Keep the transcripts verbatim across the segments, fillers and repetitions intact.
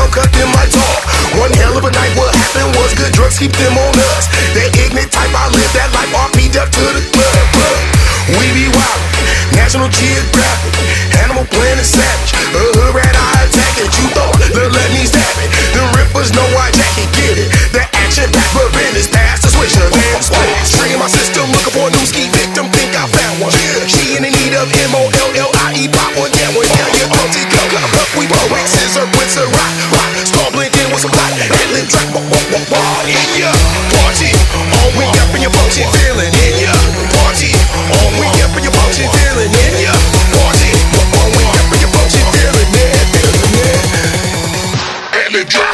cut them like tall. One hell of a night, what happened was good drugs keep them on us. That ignorant type, I live that life, R P up to the club, club. We be wild, National Geographic, Animal Planet Savage, a hood rat eye attack it. You thought, look, let me stab it. Them rippers know I jack it, get it. That action pack for business, pass the switch, the damn split. Stream my system, looking for a new ski victim, think I found one. She in the need of M O L L I E, pop one, yeah, one, yeah, you're guilty, go, but we roll, wax, scissor, winter, rock, rock, storm blend in with some light, Headland track, walk, walk, walk, walk, in ya, party, all we up in your function, feeling in ya, party, all we up in your function, feeling in ya, party, all we up in your function, feeling it, feeling it, and it drop.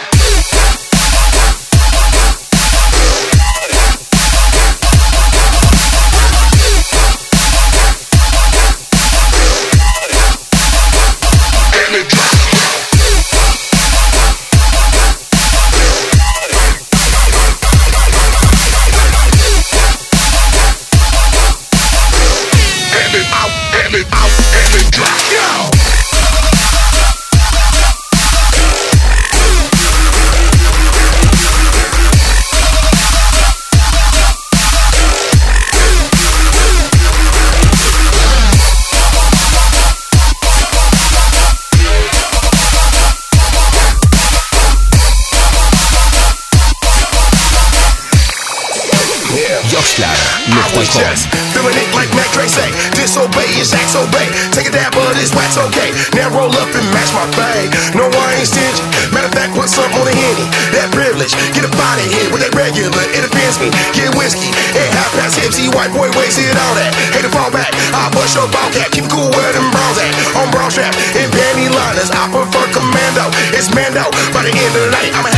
Feeling it like Mac Dre say, disobey is acts obey. Take a dab of this wax, okay. Now roll up and match my thing. No, I ain't stingy. Matter of fact, put something on the Henny. That privilege, get a body hit with that regular. It offends me. Get whiskey, and half past hips. See white boy wasted all that. Hate to fall back. I bust your ball cap. Keep it cool where them bras at. On brown strap and panty liners. I prefer commando. It's Mando. By the end of the night, I'ma